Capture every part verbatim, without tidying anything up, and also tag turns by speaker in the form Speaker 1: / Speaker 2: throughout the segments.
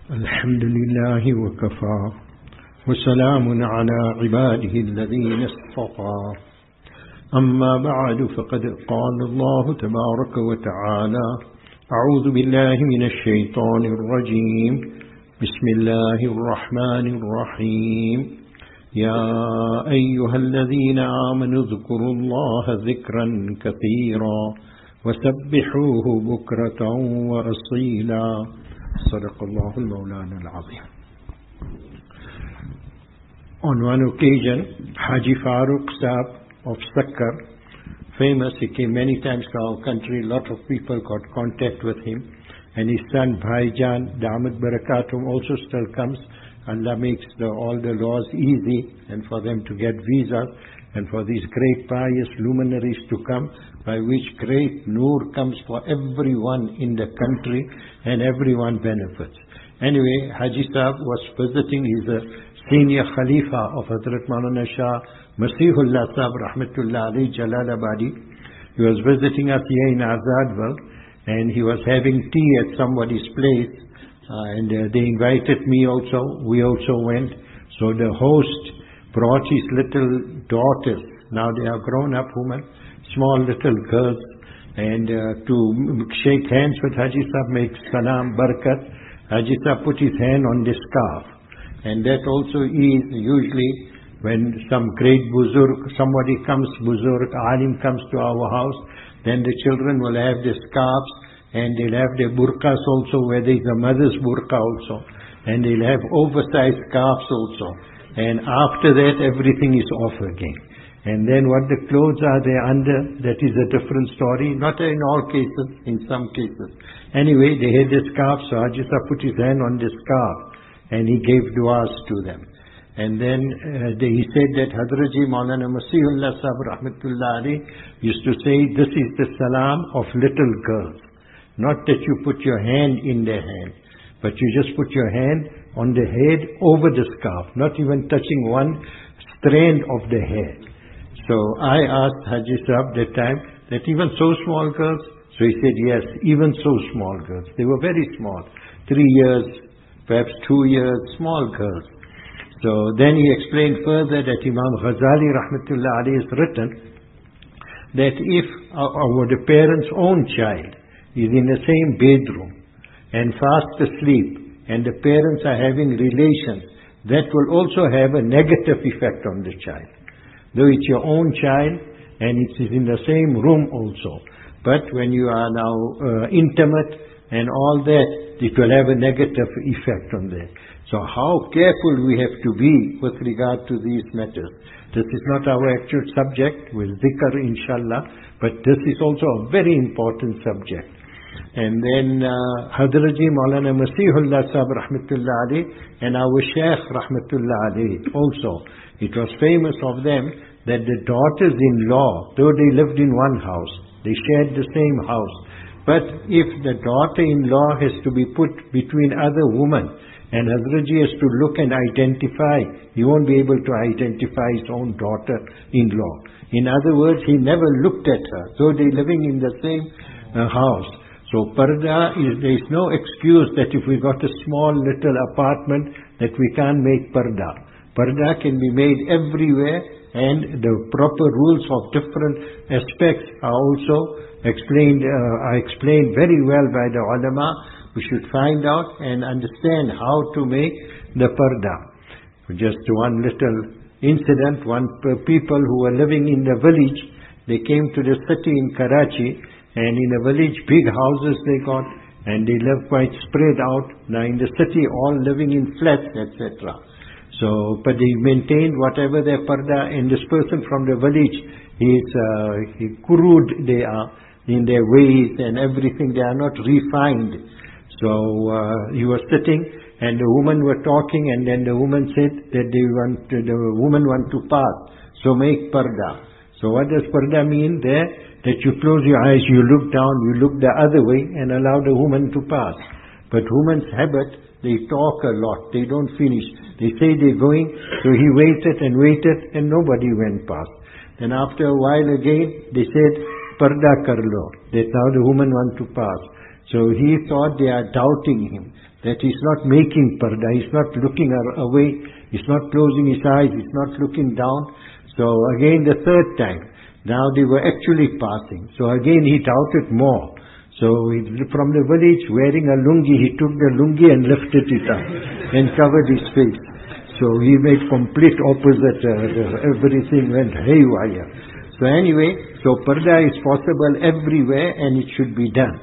Speaker 1: الحمد لله وكفى وسلام على عباده الذين اصطفى أما بعد فقد قال الله تبارك وتعالى أعوذ بالله من الشيطان الرجيم بسم الله الرحمن الرحيم يا أيها الذين آمنوا اذكروا الله ذكرا كثيرا وسبحوه بكرة وأصيلا صدق الله المولانا العظيم. On one occasion, Haji Farooq Saab of Sakkar, famous, he came many times to our country, a lot of people got contact with him, and his son Bhaijan, Damat Barakatum, also still comes. Allah makes the, all the laws easy, and for them to get visas, and for these great pious luminaries to come, by which great nur comes for everyone in the country, and everyone benefits. Anyway, Haji Sahib was visiting, he's a senior Khalifa of Hazrat Maulana Shah Masihullah Sahib Rahmatullah Ali Jalalabadi. He was visiting us here in Azadwal, and he was having tea at somebody's place, uh, and uh, they invited me also, we also went. So the host brought his little daughters, now they are grown up women, small little girls, and uh, to shake hands with Haji Sahib, make salam, barakat. Haji Sahib put his hand on the scarf, and that also is usually when some great buzurg, somebody comes, buzurg, alim comes to our house, then the children will have the scarves, and they'll have their burqas also, where there is a mother's burqa also, and they'll have oversized scarves also, and after that everything is off again. And then what the clothes are there under, that is a different story. Not in all cases, in some cases. Anyway, they had the scarf, so Haji Sahib put his hand on the scarf, and he gave du'as to them. And then uh, they, he said that Hadraji Maulana Masihullah Sahib Rahmatullah Ali used to say, this is the salam of little girls. Not that you put your hand in their hand, but you just put your hand on the head over the scarf, not even touching one strand of the hair. So I asked Haji Sahib that time, that even so small girls? So he said, yes, even so small girls. They were very small, three years, perhaps two years, small girls. So then he explained further that Imam Ghazali Rahmatullah Ali has written that if our, the parent's own child is in the same bedroom and fast asleep, and the parents are having relations, that will also have a negative effect on the child. Though it's your own child and it is in the same room also. But when you are now uh, intimate and all that, it will have a negative effect on that. So how careful we have to be with regard to these matters. This is not our actual subject, with dhikr inshallah, but this is also a very important subject. And then uh, Hadraji Maulana Masihullah Sahib Rahmatullah Ali and our Shaykh Rahmatullah Ali also. It was famous of them that the daughters-in-law, though they lived in one house, they shared the same house. But if the daughter-in-law has to be put between other women, and Hazratji has to look and identify, he won't be able to identify his own daughter-in-law. In other words, he never looked at her, though they're living in the same uh, house. So parda, is, there is no excuse that if we got a small little apartment that we can't make parda. Parda can be made everywhere, and the proper rules of different aspects are also explained, uh, are explained very well by the ulama. We should find out and understand how to make the parda. Just one little incident, one people who were living in the village, they came to the city in Karachi, and in the village big houses they got, and they live quite spread out. Now in the city all living in flats, et cetera. So, but they maintained whatever their parda, and this person from the village, he is uh, he crude they are in their ways and everything, they are not refined. So uh, he was sitting, and the woman were talking, and then the woman said that they want to, the woman want to pass, so make parda. So what does parda mean there? That you close your eyes, you look down, you look the other way, and allow the woman to pass. But woman's habit, they talk a lot, they don't finish. They say they're going, so he waited and waited, and nobody went past. Then after a while again, they said, parda kar lo, that now the woman wants to pass. So he thought they are doubting him. that he's not making parda, he's not looking away, he's not closing his eyes, he's not looking down. So again the third time, now they were actually passing. So again he doubted more. So he, from the village wearing a lungi, he took the lungi and lifted it up and covered his face. So he made complete opposite, uh, everything went haywire. So anyway, so parda is possible everywhere and it should be done.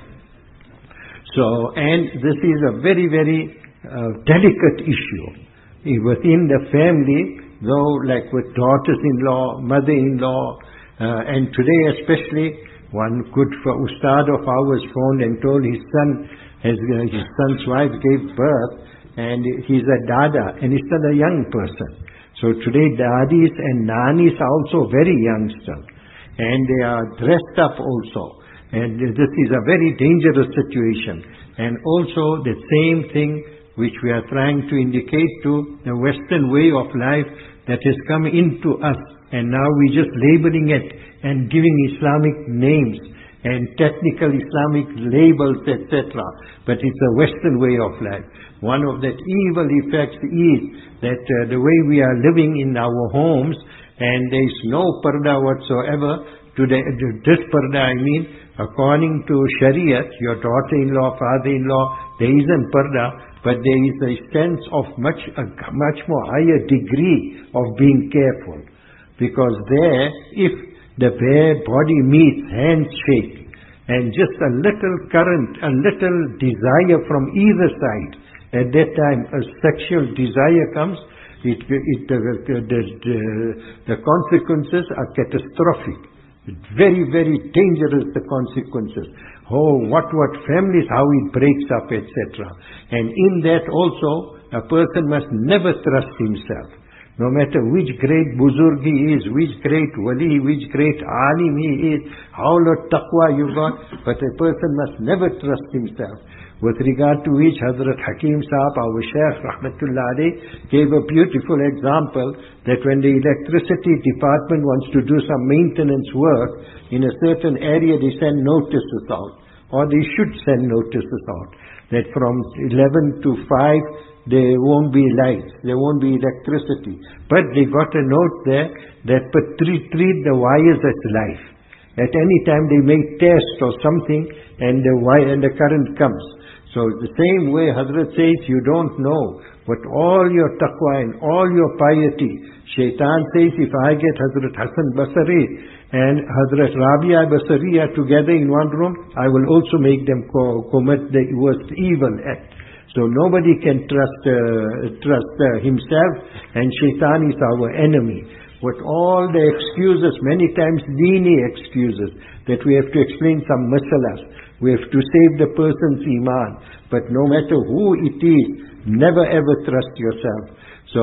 Speaker 1: So, and this is a very, very uh, delicate issue. Within the family, though, like with daughters-in-law, mother-in-law, uh, and today especially, one good ustad of ours phoned and told his son, his, uh, his son's wife gave birth, and he's a dada, and he's still a young person. So today dadis and nanis are also very youngsters, and they are dressed up also. And this is a very dangerous situation. And also the same thing which we are trying to indicate to the Western way of life that has come into us. And now we're just labeling it and giving Islamic names and technical Islamic labels, et cetera. But it's a Western way of life. One of the evil effects is that uh, the way we are living in our homes, and there is no parda whatsoever. To the, to this parda, I mean, according to Shariat, your daughter-in-law, father-in-law, there isn't parda, but there is a sense of much, a much more higher degree of being careful. Because there, if the bare body meets, hands shake, and just a little current, a little desire from either side, at that time a sexual desire comes, it, it, the, the, the, the consequences are catastrophic. Very, very dangerous, the consequences. Oh, what, what families, how it breaks up, et cetera. And in that also, a person must never trust himself. No matter which great buzurg he is, which great wali, which great alim he is, how lot taqwa you got, but a person must never trust himself. With regard to which Hazrat Hakim Sahab, our Shaykh Rahmatullah Alayh, gave a beautiful example that when the electricity department wants to do some maintenance work in a certain area, they send notices out, or they should send notices out, that from eleven to five there won't be lights, there won't be electricity. But they got a note there that but treat, treat the wires as life. At any time they may test or something and the wire and the current comes. So the same way Hazrat says, you don't know, but all your taqwa and all your piety, Shaitan says, if I get Hazrat Hassan Basri and Hazrat Rabia Basriya together in one room, I will also make them co commit the worst evil act. So nobody can trust uh, trust uh, himself, and Shaitan is our enemy. With all the excuses, many times dini excuses, that we have to explain some masalas, we have to save the person's iman. But no matter who it is, never ever trust yourself. So,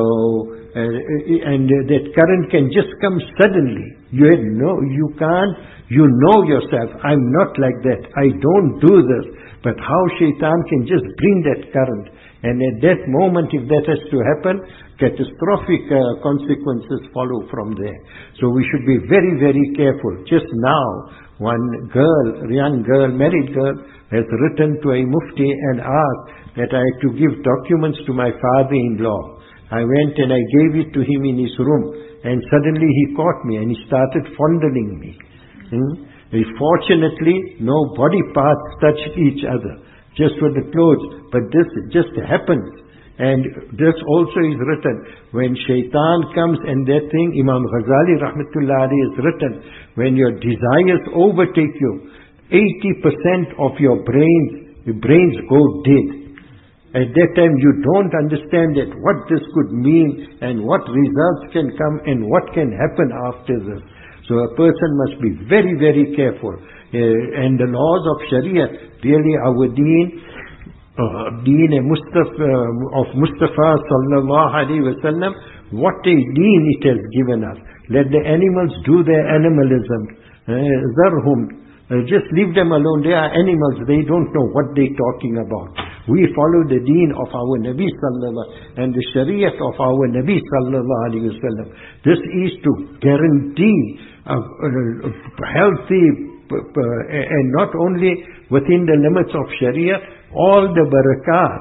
Speaker 1: uh, and uh, that current can just come suddenly. You have no, you can't, you know yourself, I'm not like that, I don't do this. But how Shaitan can just bring that current. And at that moment, if that has to happen, catastrophic uh, consequences follow from there. So we should be very, very careful. Just now, one girl, young girl, married girl, has written to a mufti and asked that I had to give documents to my father-in-law. I went and I gave it to him in his room, and suddenly he caught me and he started fondling me. Hmm? Fortunately, no body parts touched each other, just with the clothes. But this just happens. And this also is written. When Shaitan comes and that thing, Imam Ghazali Rahmatullah Alayhi has written, when your desires overtake you, eighty percent of your brains, your brains go dead. At that time you don't understand that what this could mean and what results can come and what can happen after this. So a person must be very, very careful. Uh, and the laws of Sharia, really our deen, uh, deen Mustafa, uh, of Mustafa sallallahu alaihi wasallam, what a deen it has given us. Let the animals do their animalism. Zarhum. Uh, just leave them alone. They are animals. They don't know what they're talking about. We follow the deen of our Nabi sallallahu and the Shariat of our Nabi sallallahu alaihi wasallam. This is to guarantee a, a, a healthy, and not only within the limits of Sharia, all the barakat,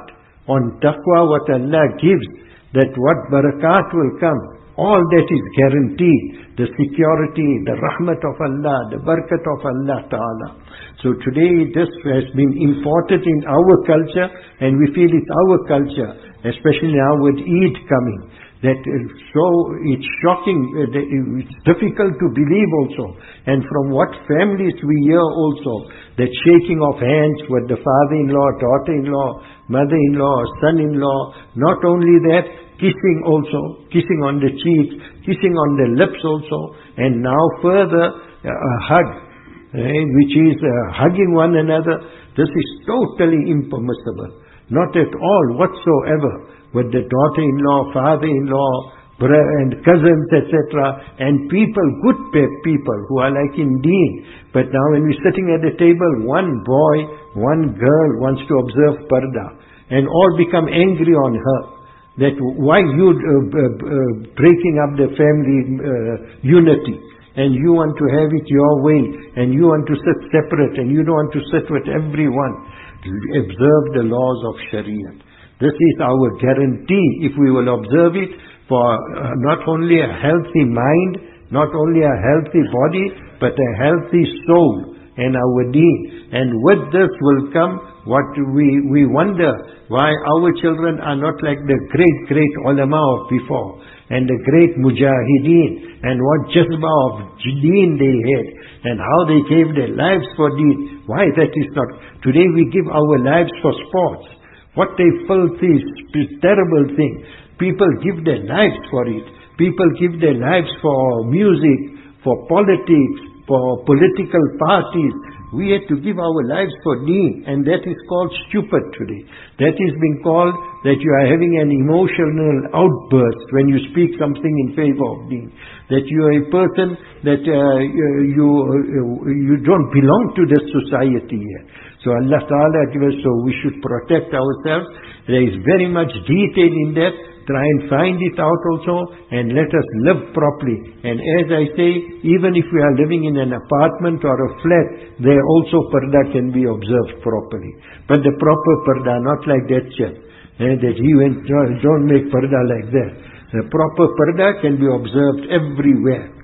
Speaker 1: on taqwa, what Allah gives, that what barakat will come, all that is guaranteed. The security, the rahmat of Allah, the barakat of Allah Ta'ala. So today this has been imported in our culture, and we feel it's our culture, especially now with Eid coming. That is so, it's shocking, it's difficult to believe also. And from what families we hear also, that shaking of hands with the father-in-law, daughter-in-law, mother-in-law, son-in-law, not only that, kissing also, kissing on the cheeks, kissing on the lips also, and now further a hug, eh, which is uh, hugging one another. This is totally impermissible, not at all whatsoever. With the daughter-in-law, father-in-law, brother and cousins, et cetera, and people, good people who are like in deen. But now when we're sitting at the table, one boy, one girl wants to observe parda, and all become angry on her. That why you uh, uh, breaking up the family uh, unity, and you want to have it your way, and you want to sit separate, and you don't want to sit with everyone. Observe the laws of Sharia. This is our guarantee, if we will observe it, for uh, not only a healthy mind, not only a healthy body, but a healthy soul and our deen. And with this will come what we, we wonder, why our children are not like the great, great ulama of before, and the great mujahideen, and what jazba of deen they had, and how they gave their lives for deen. Why that is not? Today we give our lives for sports. What a filthy, terrible thing. People give their lives for it. People give their lives for music, for politics, for political parties. We have to give our lives for deen, and that is called stupid today. That is being called that you are having an emotional outburst when you speak something in favor of deen. That you are a person that uh, you, you, you don't belong to this society here. So Allah Ta'ala gives us, so we should protect ourselves. There is very much detail in that. Try and find it out also, and let us live properly. And as I say, even if we are living in an apartment or a flat, there also parda can be observed properly. But the proper parda, not like that chap, eh, that he went, don't make parda like that. The proper parda can be observed everywhere.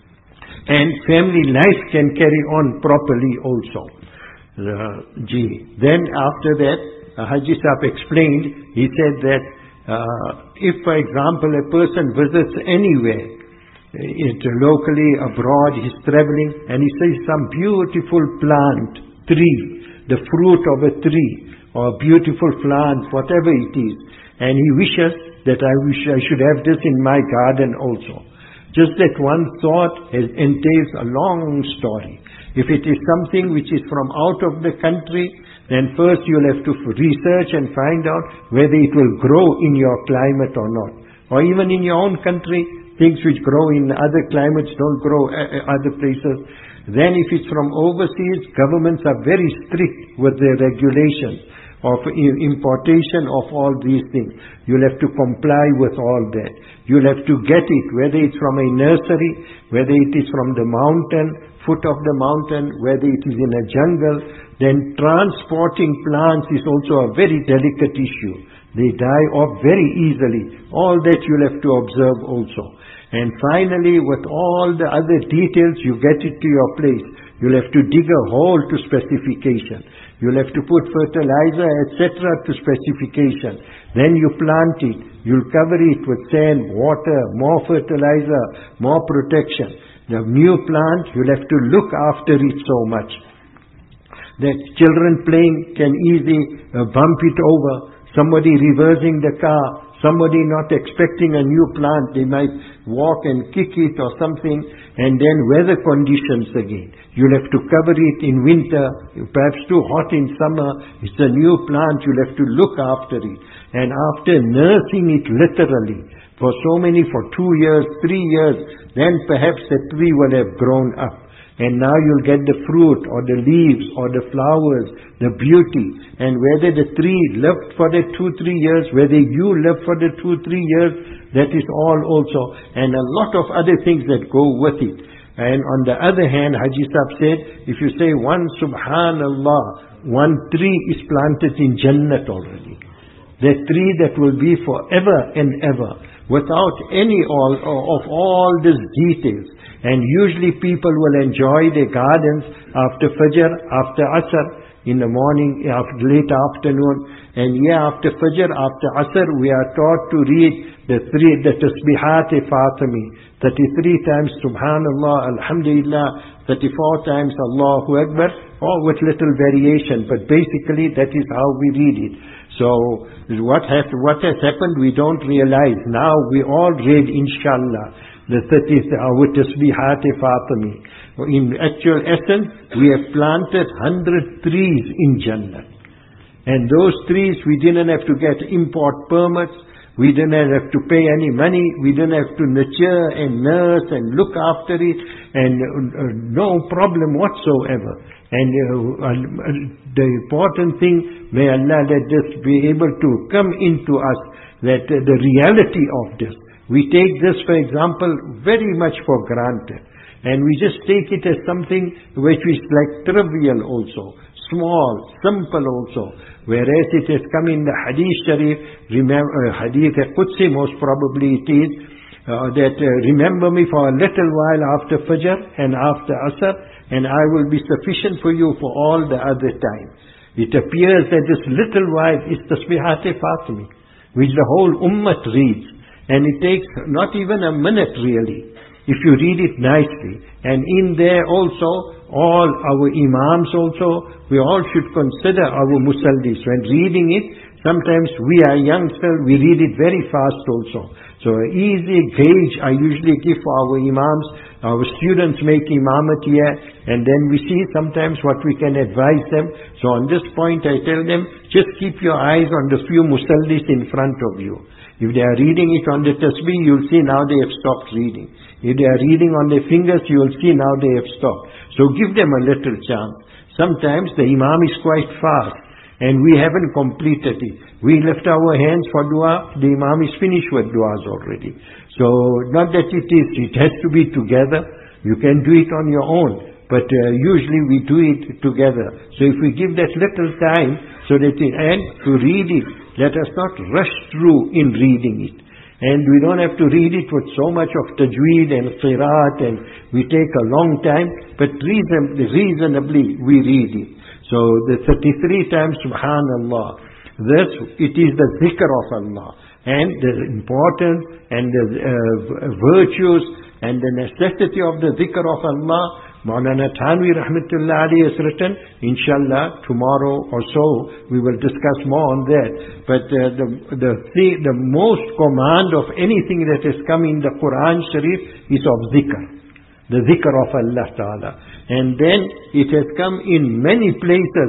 Speaker 1: And family life can carry on properly also. Uh, gee. Then after that, uh, Haji Sahib explained, he said that uh, if, for example, a person visits anywhere, it, locally, abroad, he's traveling, and he sees some beautiful plant, tree, the fruit of a tree, or beautiful plant, whatever it is, and he wishes that I wish I should have this in my garden also. Just that one thought has, entails a long story. If it is something which is from out of the country, then first you'll have to research and find out whether it will grow in your climate or not. Or even in your own country, things which grow in other climates don't grow uh, other places. Then if it's from overseas, governments are very strict with their regulations of importation of all these things. You'll have to comply with all that. You'll have to get it, whether it's from a nursery, whether it is from the mountain, foot of the mountain, whether it is in a jungle. Then transporting plants is also a very delicate issue. They die off very easily. All that you'll have to observe also. And finally, with all the other details, you get it to your place. You'll have to dig a hole to specification. You'll have to put fertilizer, et cetera to specification. Then you plant it. You'll cover it with sand, water, more fertilizer, more protection. The new plant, you'll have to look after it so much that children playing can easily uh, bump it over. Somebody reversing the car, somebody not expecting a new plant, they might walk and kick it or something, and then weather conditions again. You'll have to cover it in winter, perhaps too hot in summer. It's a new plant, you'll have to look after it. And after nursing it literally, for so many, for two years, three years, then perhaps the tree will have grown up. And now you'll get the fruit or the leaves or the flowers, the beauty. And whether the tree lived for the two, three years, whether you lived for the two, three years, that is all also. And a lot of other things that go with it. And on the other hand, Haji Sahib said, if you say one Subhanallah, one tree is planted in Jannat already. the tree that will be forever and ever, without any all, of all these details. And usually people will enjoy their gardens after Fajr, after Asr, in the morning, after late afternoon, and yeah, after Fajr, after Asr, we are taught to read the three, the Tasbihat-e-Fatimi, thirty-three times Subhanallah, Alhamdulillah, thirty-four times Allahu Akbar, or with little variation, but basically that is how we read it. So what has, what has happened we don't realize. Now we all read Inshallah, the thirtieth, our Tasbihat-e-Fatimi. In actual essence, we have planted hundred trees in Jannah. And those trees, we didn't have to get import permits. We didn't have to pay any money. We didn't have to nurture and nurse and look after it. And uh, no problem whatsoever. And uh, uh, the important thing, may Allah let this be able to come into us, that uh, the reality of this. We take this, for example, very much for granted. And we just take it as something which is like trivial also, small, simple also. Whereas it has come in the Hadith Sharif, remember, uh, Hadith Qudsi most probably it is, uh, that uh, remember me for a little while after Fajr and after Asr, and I will be sufficient for you for all the other time. It appears that this little while is Tasbihat-e-Fatimi, which the whole Ummah reads. And it takes not even a minute really, if you read it nicely. And in there also, all our Imams also, we all should consider our Musaldis. When reading it, sometimes we are youngsters, we read it very fast also. So an easy gauge I usually give for our Imams. Our students make Imamat here, and then we see sometimes what we can advise them. So on this point I tell them, just keep your eyes on the few Musaldis in front of you. If they are reading it on the tasbih, you'll see now they have stopped reading. If they are reading on their fingers, you'll see now they have stopped. So give them a little chance. Sometimes the Imam is quite fast, and we haven't completed it. We lift our hands for dua, the Imam is finished with duas already. So not that it is, it has to be together. You can do it on your own. But uh, usually we do it together. So if we give that little time, so that it, and to read it, let us not rush through in reading it. And we don't have to read it with so much of tajweed and qiraat, and we take a long time, but reason, reasonably we read it. So the thirty-three times Subhanallah, this, it is the zikr of Allah. And the importance and the uh, virtues and the necessity of the zikr of Allah, Maulana Thanvi Rahmatullah Ali has written, inshallah, tomorrow or so, we will discuss more on that. But uh, the, the, the, the most command of anything that has come in the Quran Sharif is of zikr. The zikr of Allah Ta'ala. And then it has come in many places.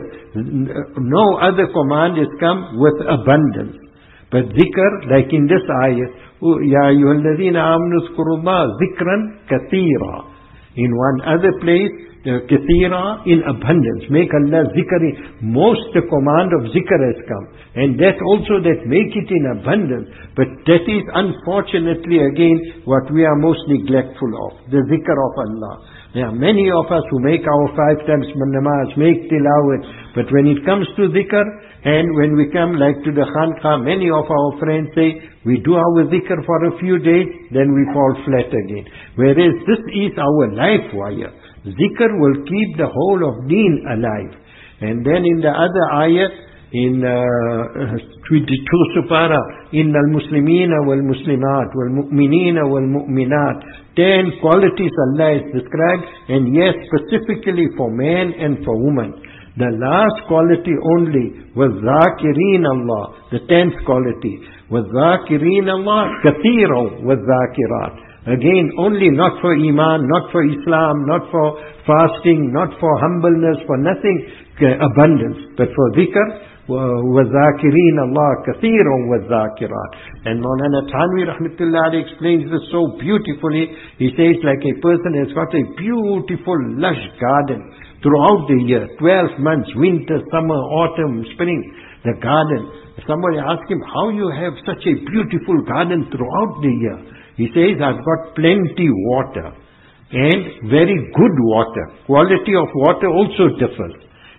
Speaker 1: No other command has come with abundance. But zikr, like in this ayah, Ya ayyuhalladhina amanu zkurullah zikran kathira. In one other place, uh, kathira, in abundance. Make Allah zikr. Most the command of zikr has come. And that also, that make it in abundance. But that is unfortunately again what we are most neglectful of. The zikr of Allah. There are many of us who make our five times namaz, make tilawat. But when it comes to zikr, and when we come like to the khanqa, many of our friends say, we do our zikr for a few days, then we fall flat again. Whereas this is our life wire. Zikr will keep the whole of deen alive. And then in the other ayat, in uh, twenty-two supara, Inna al-Muslimina wal-Muslimat wal-Mu'minina wal-Mu'minat. Ten qualities Allah has described, and yes, specifically for man and for woman. The last quality only was Zakirin Allah, the tenth quality. Was Zakirin Allah, Kathira was Zakirat. Again, only not for Iman, not for Islam, not for fasting, not for humbleness, for nothing, abundance. But for dhikr, وَذَاكِرِينَ اللَّهَ كَثِيرًا وَالذَّاكِرَاتِ. And Maulana Thanvi Rahmatullah explains this so beautifully. He says like a person has got a beautiful lush garden throughout the year, twelve months, winter, summer, autumn, spring, the garden. Somebody asked him, how you have such a beautiful garden throughout the year? He says, I've got plenty water and very good water. Quality of water also differs.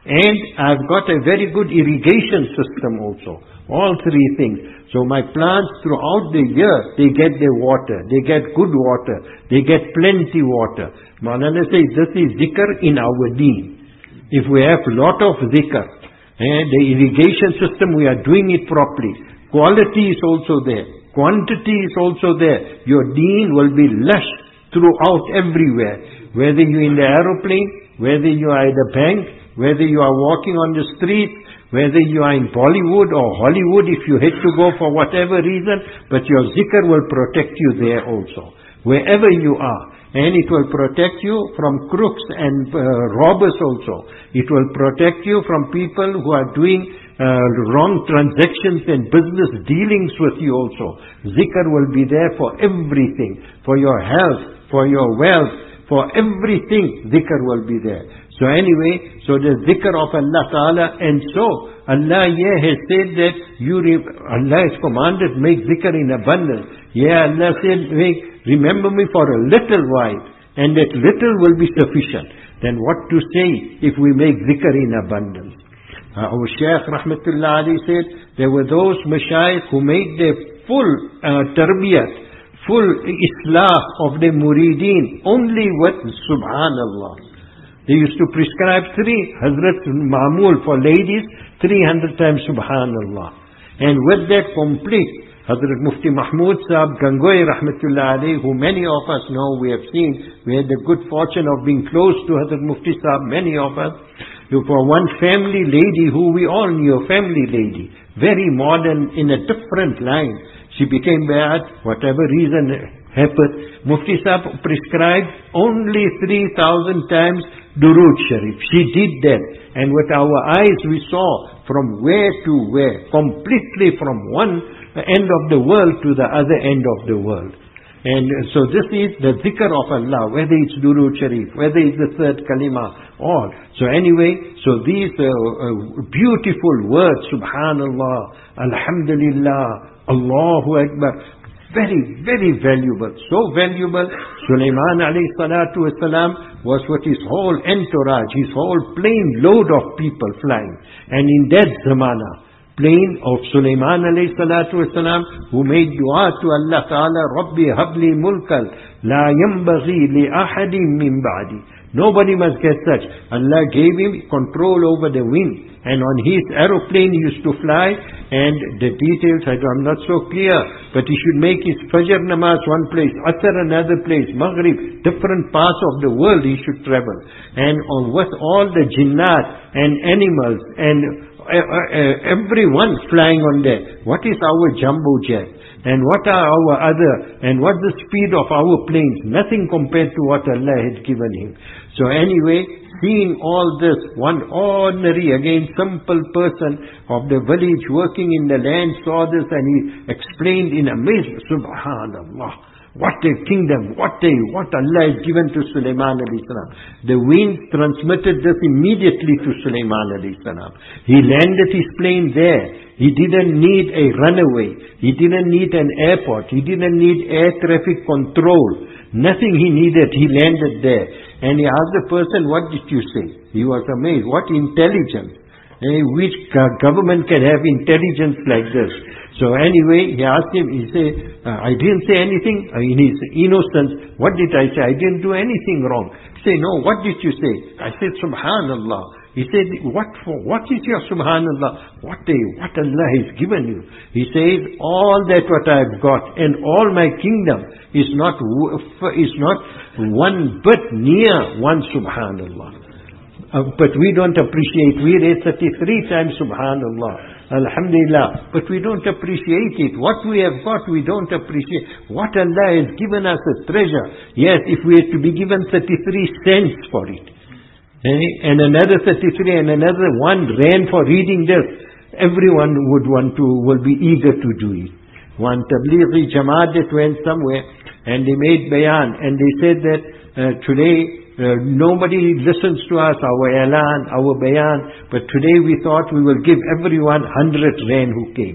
Speaker 1: And I've got a very good irrigation system also. All three things. So my plants throughout the year, they get their water. They get good water. They get plenty water. Maulana says this is zikr in our deen. If we have lot of zikr, and the irrigation system, we are doing it properly. Quality is also there. Quantity is also there. Your deen will be lush throughout everywhere. Whether you're in the aeroplane, whether you are at the bank, whether you are walking on the street, whether you are in Bollywood or Hollywood, if you had to go for whatever reason, but your zikr will protect you there also. Wherever you are. And it will protect you from crooks and uh, robbers also. It will protect you from people who are doing uh, wrong transactions and business dealings with you also. Zikr will be there for everything. For your health, for your wealth, for everything, zikr will be there. So anyway, so the zikr of Allah Ta'ala, and so Allah yeah, has said that you, Allah has commanded, make zikr in abundance. Yeah, Allah said, make, remember me for a little while, and that little will be sufficient. Then what to say if we make zikr in abundance? Uh, our Shaykh Rahmatullah Ali said, there were those mashayikh who made their full uh, tarbiyat, full islah of the murideen, only with Subhanallah. They used to prescribe three, Hazrat Ma'mul for ladies, three hundred times Subhanallah. And with that complete, Hazrat Mufti Mahmud Sahib Gangohi Rahmatullah alayhi, who many of us know, we have seen, we had the good fortune of being close to Hazrat Mufti Sahib, many of us. For one family lady who we all knew, a family lady, very modern, in a different line. She became bad, whatever reason happened. Mufti Sahib prescribed only three thousand times Durood Sharif. She did that. And with our eyes we saw from where to where, completely from one end of the world to the other end of the world. And so this is the zikr of Allah, whether it's Durood Sharif, whether it's the third kalima, all. So anyway, so these uh, uh, beautiful words, Subhanallah, Alhamdulillah, Allahu Akbar, very, very valuable. So valuable, Sulaiman alayhi salatu wasalam was with his whole entourage, his whole plane load of people flying. And in that zamana, plane of Sulaiman alayhi salatu wasalam, who made dua to Allah Ta'ala, Rabbi habli mulkal, la yambaghi li ahadim min ba'di. Nobody must get such. Allah gave him control over the wind. And on his aeroplane he used to fly, and the details, I'm not so clear, but he should make his Fajr namaz one place, Asr another place, Maghrib, different parts of the world he should travel. And on with all the jinnat and animals and uh, uh, everyone flying on there. What is our jumbo jet? And what are our other, and what's the speed of our planes? Nothing compared to what Allah had given him. So anyway, seeing all this, one ordinary, again simple person of the village working in the land saw this, and he explained in amazement, Subhanallah. What a kingdom, what a, what Allah has given to Sulaiman alayhi salam. The wind transmitted this immediately to Sulaiman alayhi salam. He landed his plane there. He didn't need a runaway. He didn't need an airport. He didn't need air traffic control. Nothing he needed. He landed there. And he asked the person, what did you say? He was amazed. What intelligence. Eh, which government can have intelligence like this? So anyway, he asked him, he said, uh, I didn't say anything. Uh, in his innocence, what did I say? I didn't do anything wrong. He said, no, what did you say? I said, Subhanallah. He said, what for? What is your Subhanallah? What a, what Allah has given you. He says, all that what I have got and all my kingdom is not, is not one bit near one Subhanallah. Uh, but we don't appreciate. We read thirty-three times Subhanallah, Alhamdulillah, but we don't appreciate it. What we have got, we don't appreciate. What Allah has given us as treasure. Yes, if we had to be given thirty-three cents for it, eh? and another thirty-three and another one rand for reading this, everyone would want to, will be eager to do it. One Tablighi Jamaat that went somewhere, and they made bayan, and they said that uh, today, Uh, nobody listens to us, our elan, our bayan, but today we thought we will give everyone hundred rand who came.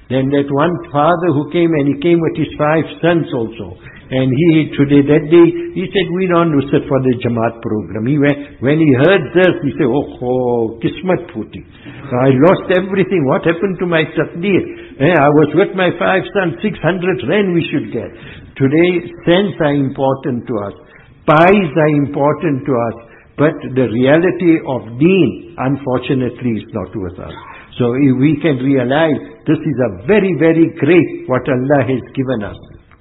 Speaker 1: Then that one father who came, and he came with his five sons also. And he, today, that day, he said, we don't sit for the Jamaat program. He went, when he heard this, he said, oh, oh, Kismat Phuti. I lost everything. What happened to my taqdeer? Eh, I was with my five sons, six hundred rand we should get. Today, cents are important to us. Pies are important to us. But the reality of deen, unfortunately, is not with us. So if we can realize, this is a very, very great what Allah has given us.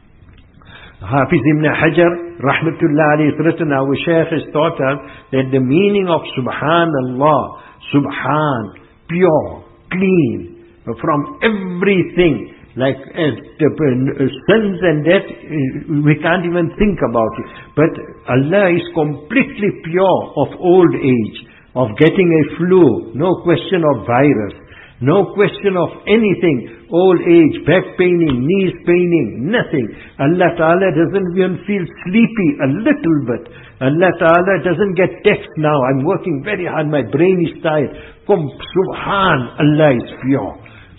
Speaker 1: Hafiz ibn Hajar, rahmatullah alayhi, has written, our Shaykh has taught us that the meaning of Subhanallah, Subhan, pure, clean, from everything, like as the uh, sins and that, uh, we can't even think about it. But Allah is completely pure of old age, of getting a flu, no question of virus. No question of anything, old age, back paining, knees paining, nothing. Allah Ta'ala doesn't even feel sleepy a little bit. Allah Ta'ala doesn't get text now, I'm working very hard, my brain is tired. Come, Subhan, Allah is pure.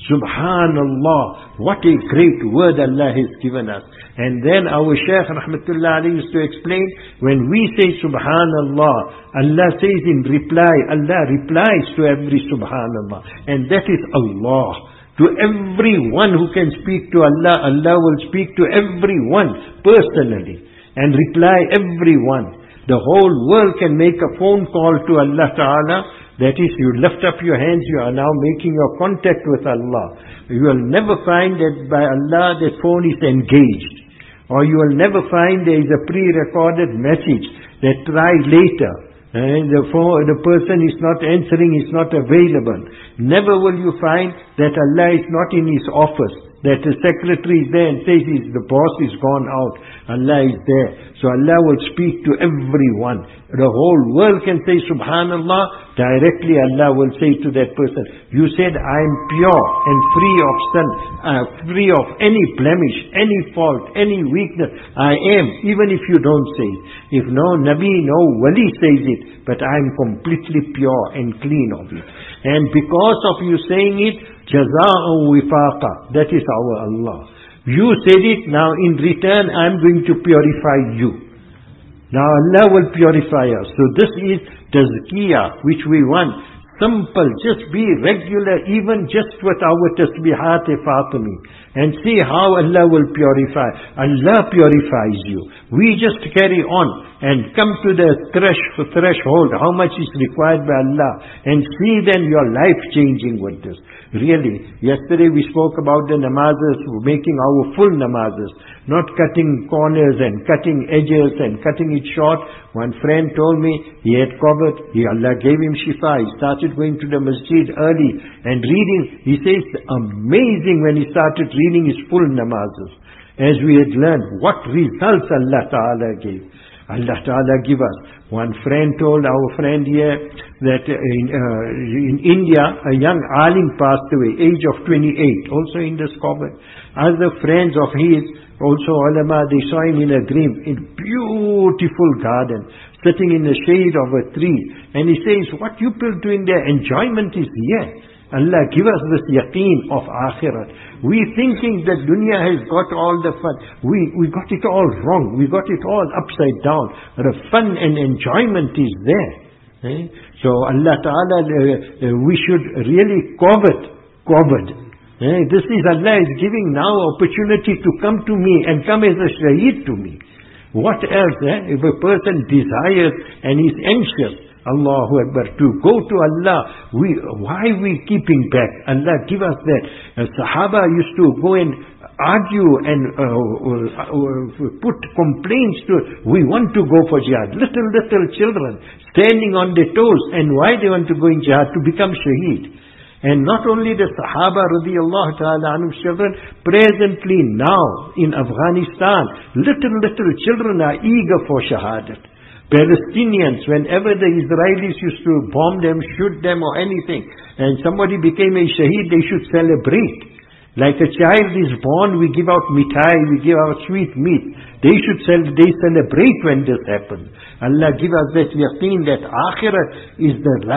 Speaker 1: Subhanallah, what a great word Allah has given us. And then our Shaykh Rahmatullah alayhi used to explain, when we say Subhanallah, Allah says in reply, Allah replies to every Subhanallah. And that is Allah. To everyone who can speak to Allah, Allah will speak to everyone personally and reply everyone. The whole world can make a phone call to Allah Ta'ala. That is, you lift up your hands, you are now making your contact with Allah. You will never find that by Allah that phone is engaged. Or you will never find there is a pre-recorded message that try later. And the, phone, the person is not answering, is not available. Never will you find that Allah is not in His office. That the secretary is there and says the boss is gone out. Allah is there. So Allah will speak to everyone. The whole world can say Subhanallah. Directly Allah will say to that person, you said I am pure and free of sin, uh, free of any blemish, any fault, any weakness. I am, even if you don't say it. If no Nabi, no Wali says it, but I am completely pure and clean of it. And because of you saying it, Jaza'u wifaqa, that is our Allah. You said it, now in return I am going to purify you. Now Allah will purify us. So this is tazkiyah which we want. Simple, just be regular, even just with our tasbihat-e-Fatimi, and see how Allah will purify. Allah purifies you. We just carry on and come to the thresh, threshold, how much is required by Allah, and see then your life changing with this. Really, yesterday we spoke about the namazes, making our full namazes, not cutting corners and cutting edges and cutting it short. One friend told me he had COVID, he, Allah gave him shifa, he started going to the masjid early and reading. He says, amazing when he started reading his full namazes. As we had learned, what results Allah Ta'ala gave. Allah Ta'ala give us. One friend told our friend here that in, uh, in India, a young alim passed away, age of twenty-eight, also in this COVID. Other friends of his, also ulama, they saw him in a dream, in beautiful garden, sitting in the shade of a tree. And he says, what you people doing there? Enjoyment is here. Allah give us this yaqeen of akhirat. We thinking that dunya has got all the fun. We, we got it all wrong. We got it all upside down. The fun and enjoyment is there. Eh? So Allah Ta'ala, uh, uh, we should really covet, covet. Eh? This is Allah is giving now opportunity to come to me and come as a shaheed to me. What else? Eh? If a person desires and is anxious, Allahu Akbar, to go to Allah, we, why we keeping back? Allah give us that. Uh, Sahaba used to go and argue and uh, uh, put complaints to, we want to go for jihad. Little, little children standing on their toes. And why they want to go in jihad? To become shaheed. And not only the Sahaba radiallahu ta'ala anhu children, presently now in Afghanistan, little, little children are eager for shahadat. Palestinians, whenever the Israelis used to bomb them, shoot them or anything, and somebody became a shaheed, they should celebrate. Like a child is born, we give out mithai, we give out sweet meat. They should cel- they celebrate when this happens. Allah give us that yaqeen that akhirat is the life.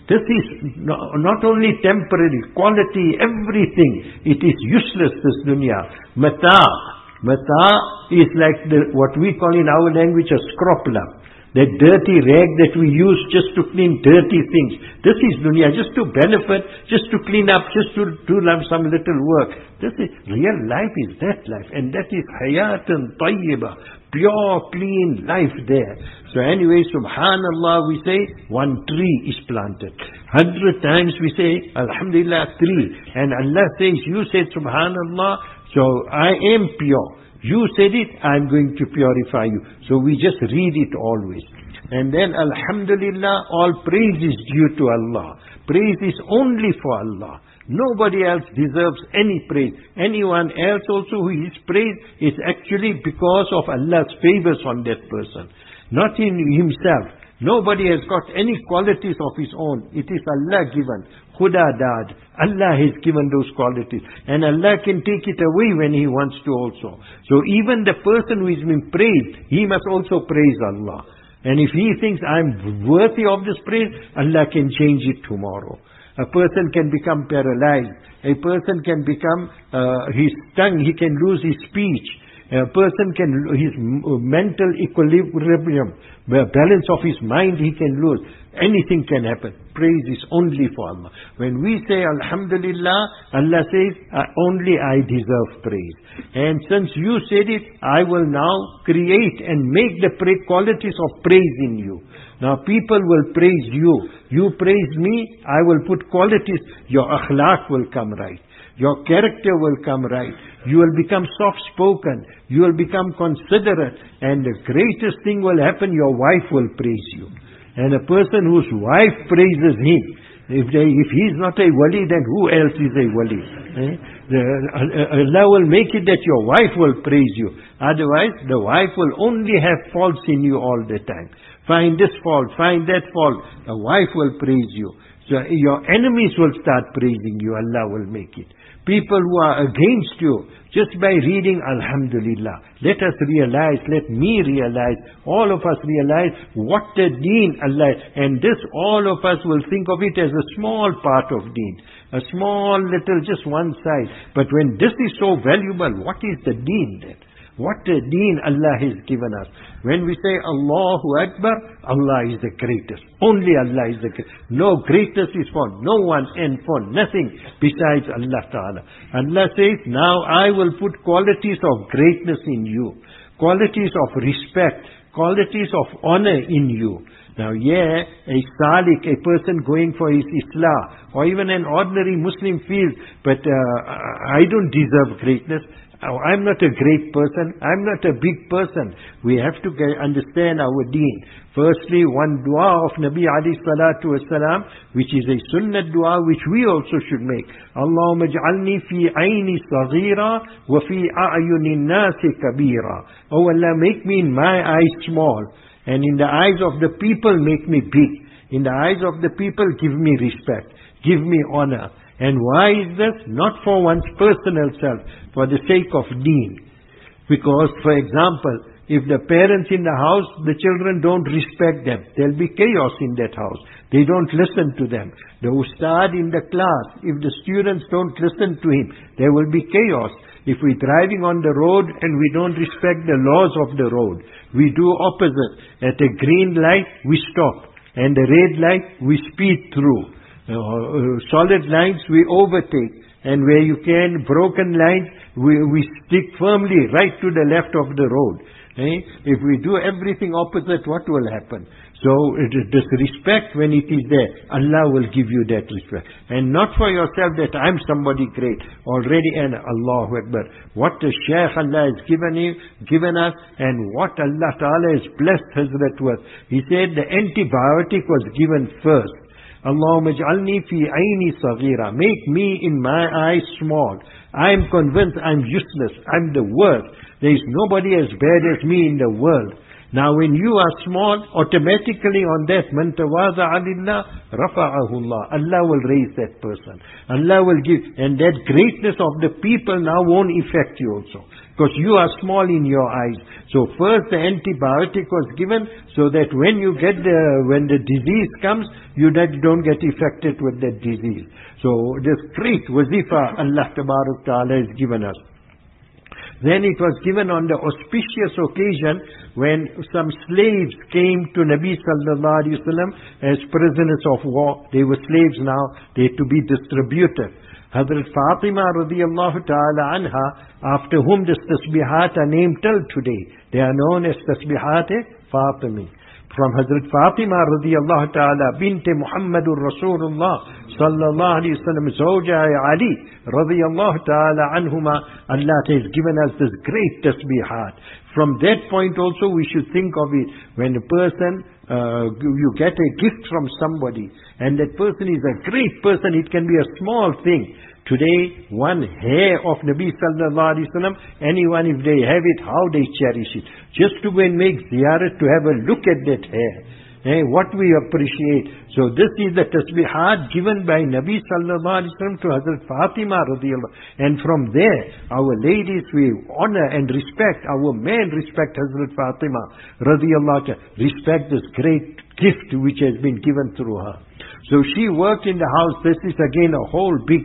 Speaker 1: This is no, not only temporary, quality, everything. It is useless, this dunya. Mata. Mata is like the, what we call in our language a scropula. That dirty rag that we use just to clean dirty things. This is dunya, just to benefit, just to clean up, just to do some little work. This is, real life is that life. And that is hayatun tayyiba. Pure, clean life there. So anyway, subhanallah, we say, one tree is planted. Hundred times we say, alhamdulillah, tree. And Allah says, you said subhanallah, so I am pure. You said it, I'm going to purify you. So we just read it always. And then alhamdulillah, all praise is due to Allah. Praise is only for Allah. Nobody else deserves any praise. Anyone else also who is praised is actually because of Allah's favors on that person. Not in himself. Nobody has got any qualities of his own. It is Allah given. Khuda dad. Allah has given those qualities. And Allah can take it away when He wants to also. So even the person who is being praised, he must also praise Allah. And if he thinks, I'm worthy of this praise, Allah can change it tomorrow. A person can become paralyzed. A person can become, uh, his tongue, he can lose his speech. A person can, his mental equilibrium, balance of his mind he can lose. Anything can happen. Praise is only for Allah. When we say Alhamdulillah, Allah says, only I deserve praise. And since you said it, I will now create and make the qualities of praise in you. Now people will praise you. You praise me, I will put qualities. Your akhlaq will come right. Your character will come right. You will become soft-spoken. You will become considerate. And the greatest thing will happen, your wife will praise you. And a person whose wife praises him, if, they, if he is not a wali, then who else is a wali? Eh? The, Allah will make it that your wife will praise you. Otherwise, the wife will only have faults in you all the time. Find this fault, find that fault. The wife will praise you. So your enemies will start praising you. Allah will make it. People who are against you, just by reading Alhamdulillah. Let us realize, let me realize, all of us realize what the deen Allah, and this all of us will think of it as a small part of deen. A small little, just one side. But when this is so valuable, what is the deen then? What a deen Allah has given us. When we say Allahu Akbar, Allah is the greatest. Only Allah is the greatest. No greatness is for no one and for nothing besides Allah Ta'ala. Allah says, now I will put qualities of greatness in you. Qualities of respect. Qualities of honor in you. Now, yeah, a salik, a person going for his islah, or even an ordinary Muslim feels, but uh, I don't deserve greatness. I'm not a great person. I'm not a big person. We have to understand our deen. Firstly, one dua of Nabi alayhi salatu wasalam, which is a sunnah dua, which we also should make. Allahumma ij'alni fi ayni saghira wa fi a'yuni nasi kabira. Oh Allah, make me in my eyes small, and in the eyes of the people make me big. In the eyes of the people give me respect, give me honor. And why is this? Not for one's personal self, for the sake of deen. Because, for example, if the parents in the house, the children don't respect them, there'll be chaos in that house. They don't listen to them. The ustad in the class, if the students don't listen to him, there will be chaos. If we're driving on the road and we don't respect the laws of the road, we do opposite. At a green light, we stop. And the red light, we speed through. Uh, uh, solid lines we overtake, and where you can, broken lines we, we stick firmly right to the left of the road. Eh? If we do everything opposite, what will happen? So it is this respect, when it is there, Allah will give you that respect. And not for yourself that I'm somebody great already, and Allahu Akbar. What the Shaykh Allah has given you, given us, and what Allah Ta'ala has blessed Hazrat with. He said the antibiotic was given first. Allahumma ij'alni fi ayni saghira. Make me in my eyes small. I am convinced I'm useless. I'm the worst. There is nobody as bad as me in the world. Now when you are small, automatically on that, man tawada'a lillah, rafa'ahu Allah. Allah will raise that person. Allah will give, and that greatness of the people now won't affect you also. Because you are small in your eyes. So first the antibiotic was given so that when you get the, when the disease comes, you don't get affected with that disease. So this great wazifa Allah Tabarak Ta'ala has given us. Then it was given on the auspicious occasion when some slaves came to Nabi Sallallahu Alaihi Wasallam as prisoners of war. They were slaves now, they had to be distributed. Hazrat Fatima radiyallahu ta'ala anha, after whom the tasbihat are named till today. They are known as tasbihat Fatimi. From Hazrat Fatima radiyallahu ta'ala bint Muhammadur Rasulullah sallallahu alayhi wa sallam Zawja Ali radiyallahu ta'ala anhuma, Allah has given us this great tasbihat. From that point also we should think of it. When a person, uh, you get a gift from somebody and that person is a great person, it can be a small thing. Today, one hair of Nabi Sallallahu Alaihi Wasallam, anyone if they have it, how they cherish it. Just to go and make ziyarat, to have a look at that hair. Eh, what we appreciate. So this is the tasbihat given by Nabi Sallallahu Alaihi Wasallam to Hazrat Fatima radiyallahu. And from there, our ladies, we honor and respect, our men respect Hazrat Fatima radiyallahu. Respect this great gift which has been given through her. So she worked in the house. This is again a whole big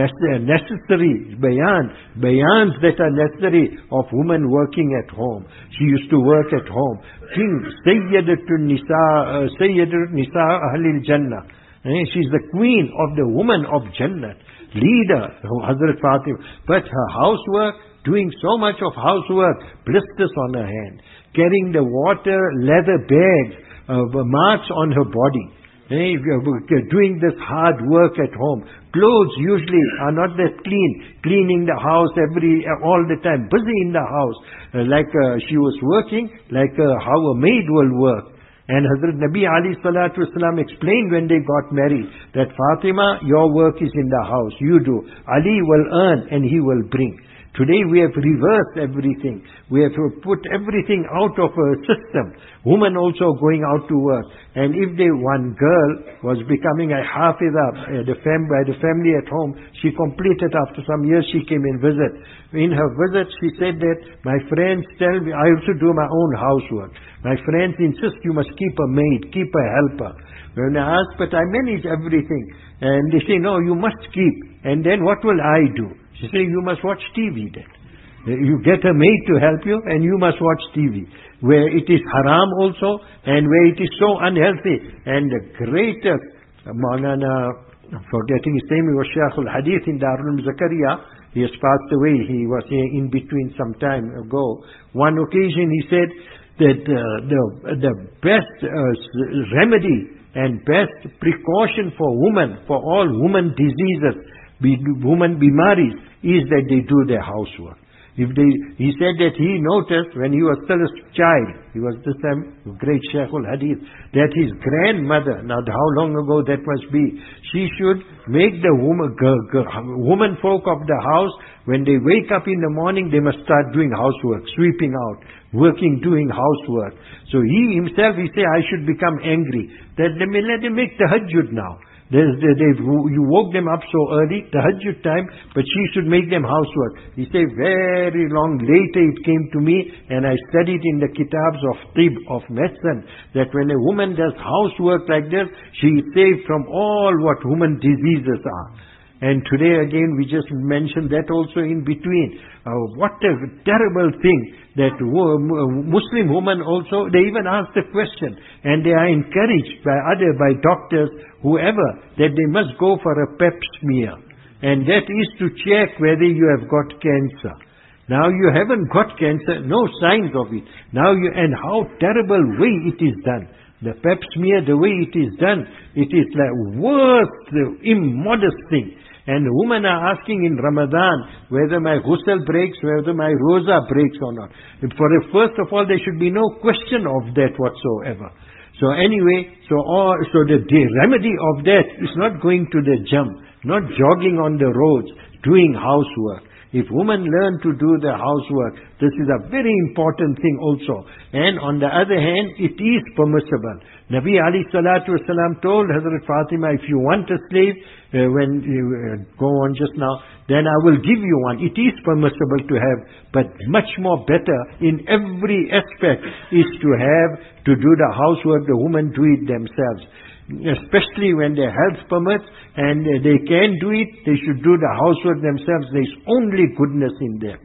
Speaker 1: necessary bayan, bayans that are necessary of women working at home. She used to work at home. King Sayyidatun Nisa, uh, Sayyidatun Nisa Ahlil Jannah. Eh, she's the queen of the woman of Jannah, leader, Hazrat Fatima. But her housework, doing so much of housework, blisters on her hand, carrying the water leather bags, uh, marks on her body. Hey, doing this hard work at home. Clothes usually are not that clean. Cleaning the house every all the time. Busy in the house. Uh, like uh, she was working, like uh, how a maid will work. And Hazrat Nabi Ali Salatu Wasalam explained when they got married that Fatima, your work is in the house. You do. Ali will earn and he will bring. Today we have reversed everything. We have put everything out of a system. Women also going out to work. And if they, one girl was becoming a hafidah at the fam, by the family at home, she completed after some years, she came and visit. In her visit, she said that, my friends tell me, I also do my own housework. My friends insist you must keep a maid, keep a helper. When I ask, but I manage everything. And they say, no, you must keep. And then what will I do? She said, you must watch T V then. You get a maid to help you and you must watch T V. Where it is haram also and where it is so unhealthy. And the greatest, Maulana, forgetting his name, he was Shaykh al-Hadith in Darul Zakaria. He has passed away. He was here in between some time ago. One occasion he said that uh, the, the best uh, remedy and best precaution for women, for all women diseases, be, women bimaris, is that they do their housework. If they, he said that he noticed when he was still a child, he was this time great Shaykh al-Hadith, that his grandmother, now how long ago that must be, she should make the woman, woman folk of the house, when they wake up in the morning, they must start doing housework, sweeping out, working, doing housework. So he himself, he said, I should become angry. That let me let them make the tahajjud now. There's, they, you woke them up so early, tahajjud time, but she should make them housework. He said, very long later it came to me, and I studied in the kitabs of Tib, of medicine, that when a woman does housework like this, she is saved from all what woman diseases are. And today again we just mentioned that also in between. Uh, what a terrible thing that Muslim women also, they even ask the question and they are encouraged by other, by doctors, whoever, that they must go for a pap smear. And that is to check whether you have got cancer. Now you haven't got cancer, no signs of it. Now you, and how terrible way it is done. The pap smear, the way it is done, it is like worst, immodest thing. And the women are asking in Ramadan whether my ghusl breaks, whether my roza breaks or not. For a, first of all, there should be no question of that whatsoever. So anyway, so all, so the, the remedy of that is not going to the gym, not jogging on the roads, doing housework. If women learn to do the housework, this is a very important thing also. And on the other hand, it is permissible. Nabi alayhi salatu wasalam told Hazrat Fatima, if you want a slave, uh, when you uh, go on just now, then I will give you one. It is permissible to have, but much more better in every aspect is to have, to do the housework, the women do it themselves. Especially when their health permits and they can do it, they should do the housework themselves. There is only goodness in them.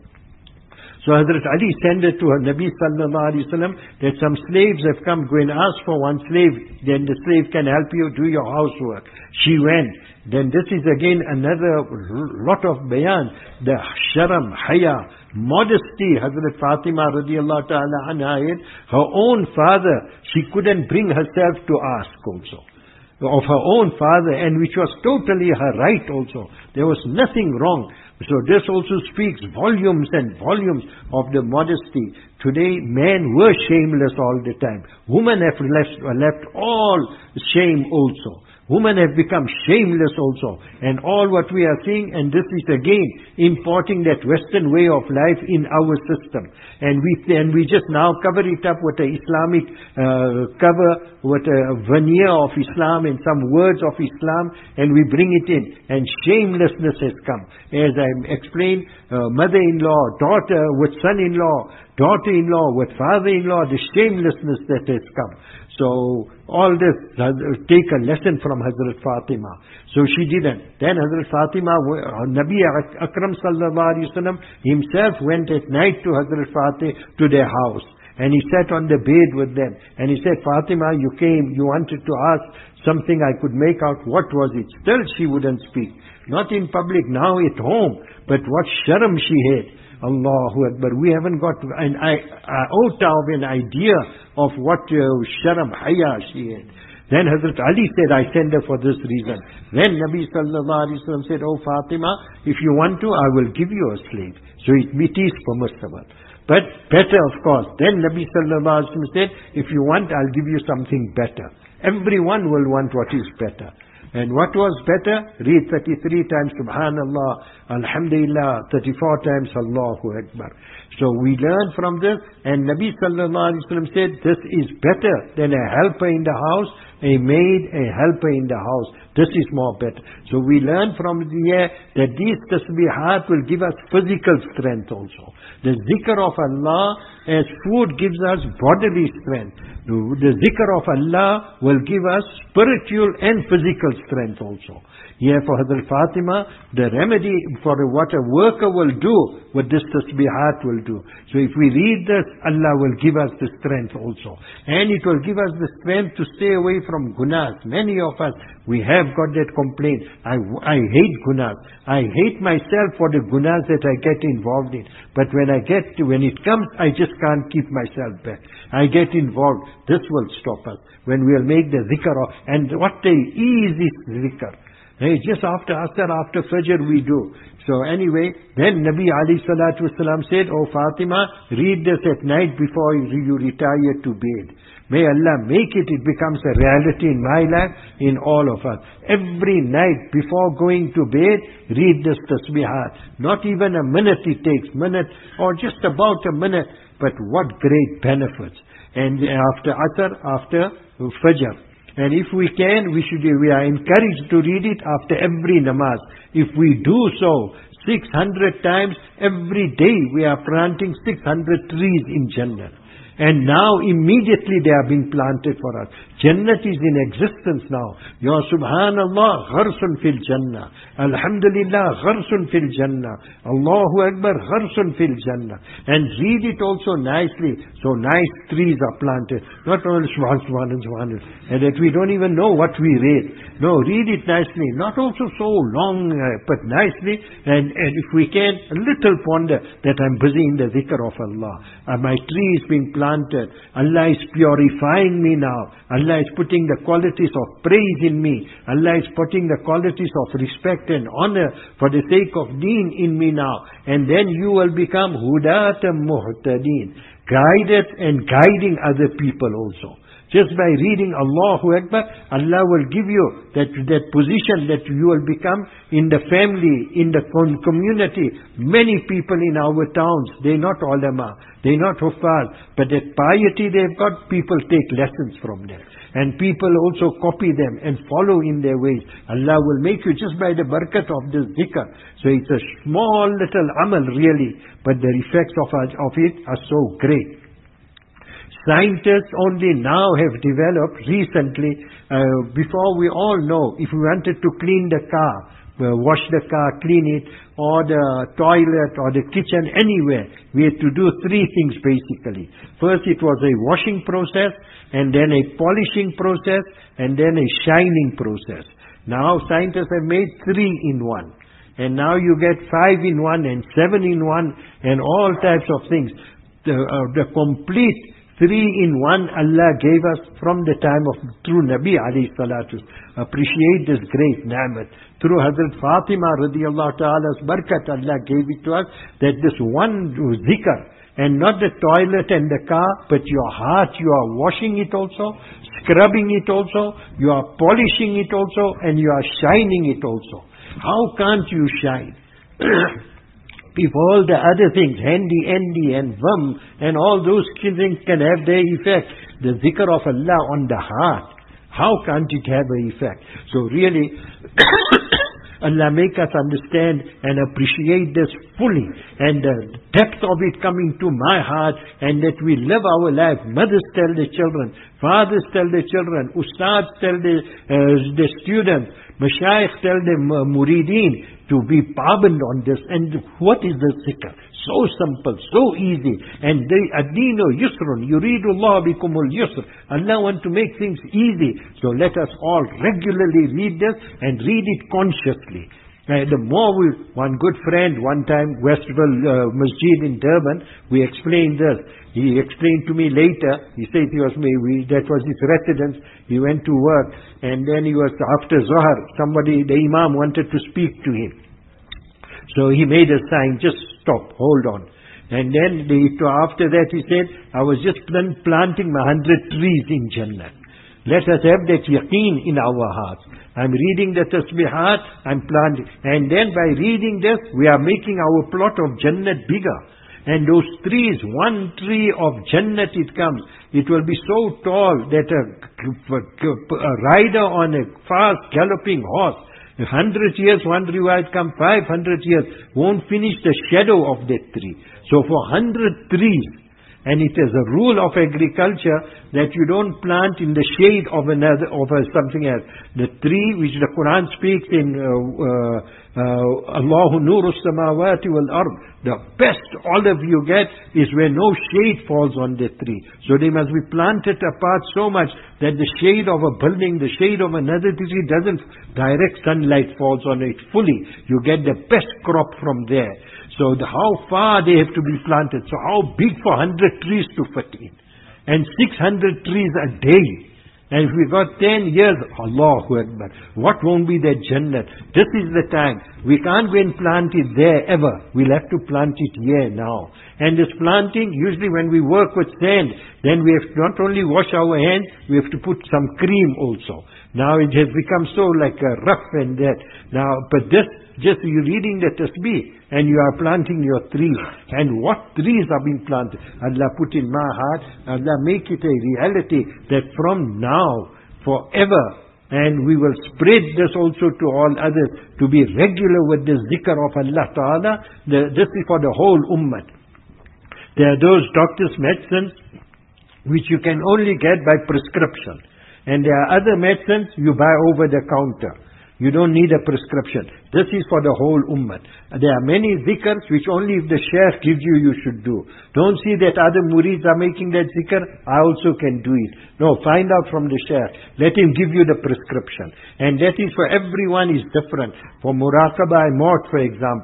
Speaker 1: So Hazrat Ali sent it to her Nabi sallallahu alaihi wasallam that some slaves have come, go and ask for one slave, then the slave can help you do your housework. She went. Then this is again another lot of bayan, the sharam, haya, modesty. Hazrat Fatima radiallahu ta'ala anha had her own father, she couldn't bring herself to ask also. Of her own father, and which was totally her right also. There was nothing wrong. So this also speaks volumes and volumes of the modesty. Today men were shameless all the time. Women have left, left all shame also. Women have become shameless also. And all what we are seeing, and this is again importing that Western way of life in our system. And we and we just now cover it up with a Islamic uh, cover, with a veneer of Islam and some words of Islam, and we bring it in. And shamelessness has come. As I explained, uh, mother-in-law, daughter with son-in-law, daughter-in-law with father-in-law, the shamelessness that has come. So all this, uh, take a lesson from Hazrat Fatima. So she didn't. Then Hazrat Fatima, Nabi Akram sallallahu alaihi wasallam himself went at night to Hazrat Fatima, to their house. And he sat on the bed with them. And he said, Fatima, you came, you wanted to ask something I could make out. What was it? Still she wouldn't speak. Not in public, now at home. But what sharam she had. Allahu Akbar. We haven't got an iota of an idea of what uh, sharam, haya she had. Then Hazrat Ali said, I send her for this reason. Then Nabi sallallahu alaihi wasallam said, oh Fatima, if you want to, I will give you a slave. So it, it is permissible. But better, of course. Then Nabi sallallahu alaihi wasallam said, if you want, I'll give you something better. Everyone will want what is better. And what was better? Read thirty-three times Subhanallah, Alhamdulillah, thirty-four times Allahu Akbar. So we learn from this, and Nabi sallallahu alaihi wasallam said, this is better than a helper in the house, a maid, a helper in the house. This is more better. So we learn from here that these tasbihat will give us physical strength also. The zikr of Allah as food gives us bodily strength. The zikr of Allah will give us spiritual and physical strength also. Here for Hazrat Fatima, the remedy for what a worker will do, what this tasbihat will do. So if we read this, Allah will give us the strength also. And it will give us the strength to stay away from gunas. Many of us, we have got that complaint. I, I hate gunas. I hate myself for the gunas that I get involved in. But when I get to, when it comes, I just can't keep myself back. I get involved. This will stop us. When we'll make the zikr of, and what a easy zikr. Hey, just after Asr, after Fajr we do. So anyway, then Nabi alayhi salatu wasalam said, oh Fatima, read this at night before you retire to bed. May Allah make it, it becomes a reality in my life, in all of us. Every night before going to bed, read this tasbihat. Not even a minute it takes, minute or just about a minute, but what great benefits. And after Asr, after Fajr. And if we can, we should, we are encouraged to read it after every namaz. If we do so six hundred times every day, we are planting six hundred trees in Jannah. And now immediately they are being planted for us. Jannat is in existence now. Ya Subhanallah, gharsun fil Jannah. Alhamdulillah, gharsun fil Jannah. Allahu Akbar, gharsun fil Jannah. And read it also nicely. So nice trees are planted. Not only Subhan, Subhan, Subhan. And that we don't even know what we read. No, read it nicely. Not also so long, uh, but nicely. And, and if we can, a little ponder that I'm busy in the zikr of Allah. Uh, my tree is being planted. Allah is purifying me now. Allah is putting the qualities of praise in me. Allah is putting the qualities of respect and honor for the sake of deen in me now. And then you will become hudatam muhtadeen, guided and guiding other people also. Just by reading Allahu Akbar, Allah will give you that, that position that you will become in the family, in the community. Many people in our towns, they're not ulama, they're not huffaz, but that piety they've got, people take lessons from them. And people also copy them and follow in their ways. Allah will make you just by the barakat of this dhikr. So it's a small little amal really, but the effects of, of it are so great. Scientists only now have developed recently, uh, before we all know, if we wanted to clean the car, uh, wash the car, clean it, or the toilet, or the kitchen, anywhere, we had to do three things basically. First it was a washing process, and then a polishing process, and then a shining process. Now scientists have made three in one. And now you get five in one, and seven in one, and all types of things. The, uh, the complete Three in one Allah gave us from the time of through Nabi alayhi salatu. Appreciate this great ni'mat. Through Hazrat Fatima radiallahu ta'ala's barakat, Allah gave it to us, that this one zikr, and not the toilet and the car, but your heart, you are washing it also, scrubbing it also, you are polishing it also, and you are shining it also. How can't you shine? If all the other things, handy, endy, and vum, and all those things can have their effect, the zikr of Allah on the heart, how can't it have an effect? So really, Allah make us understand and appreciate this fully, and the depth of it coming to my heart, and that we live our life. Mothers tell their children, fathers tell their children, ustads tell their, uh, their students, mashayikh tell their uh, murideen, to be paband on this. And what is the zikr? So simple, so easy. And they ad-deenu yusrun, yuridu Allah bikumul yusr. Allah wants to make things easy. So let us all regularly read this and read it consciously. Uh, the more we, one good friend, one time, Westville uh, Masjid in Durban, we explained this. He explained to me later, he said he was me, we, that was his residence, he went to work, and then he was, after Zohar, somebody, the Imam wanted to speak to him. So he made a sign, just stop, hold on. And then the, after that he said, I was just planting my hundred trees in Jannah. Let us have that yaqeen in our hearts. I'm reading the tasbihat, I'm planting. And then by reading this, we are making our plot of Jannat bigger. And those trees, one tree of Jannat it comes, it will be so tall that a, a rider on a fast galloping horse, a hundred years, one riwayat come five hundred years, won't finish the shadow of that tree. So for hundred trees, and it is a rule of agriculture that you don't plant in the shade of another, of a something else. The tree which the Quran speaks in uh, uh, uh, Allahu nuru samawati wal ard, the best olive you get is where no shade falls on the tree. So they must be planted apart so much that the shade of a building, the shade of another tree doesn't direct sunlight falls on it fully. You get the best crop from there. So the, how far they have to be planted. So how big for one hundred trees to fit in. And six hundred trees a day. And if we got ten years, Allahu Akbar, what won't be that Jannat? This is the time. We can't go and plant it there ever. We'll have to plant it here now. And this planting, usually when we work with sand, then we have to not only wash our hands, we have to put some cream also. Now it has become so like a rough and that. Now, but this, just you reading the tasbih, and you are planting your trees. And what trees are being planted? Allah put in my heart, Allah make it a reality that from now, forever, and we will spread this also to all others, to be regular with the zikr of Allah Ta'ala. The, this is for the whole ummah. There are those doctors' medicines which you can only get by prescription. And there are other medicines you buy over the counter. You don't need a prescription. This is for the whole ummah. There are many zikrs which only if the shaykh gives you, you should do. Don't see that other murids are making that zikr, I also can do it. No, find out from the shaykh. Let him give you the prescription. And that is for everyone is different. For muraqabah and maut, for example.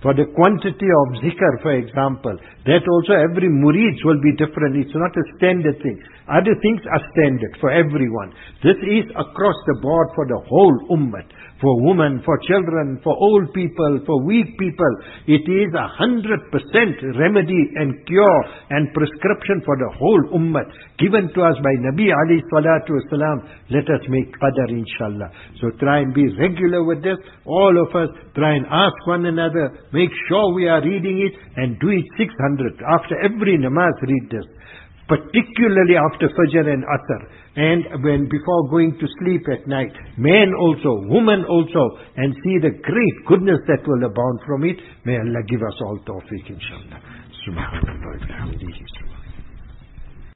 Speaker 1: For the quantity of zikr, for example, that also every murid will be different. It's not a standard thing. Other things are standard for everyone. This is across the board for the whole ummah. For women, for children, for old people, for weak people. It is a hundred percent remedy and cure and prescription for the whole ummah. Given to us by Nabi alayhi salatu wasalam. Let us make qadar inshallah. So try and be regular with this. All of us try and ask one another. Make sure we are reading it and do it six hundred. After every namaz read this. Particularly after Fajr and Asr. And when before going to sleep at night. Men also, women also. And see the great goodness that will abound from it. May Allah give us all tawfiq inshallah. Subhanallah.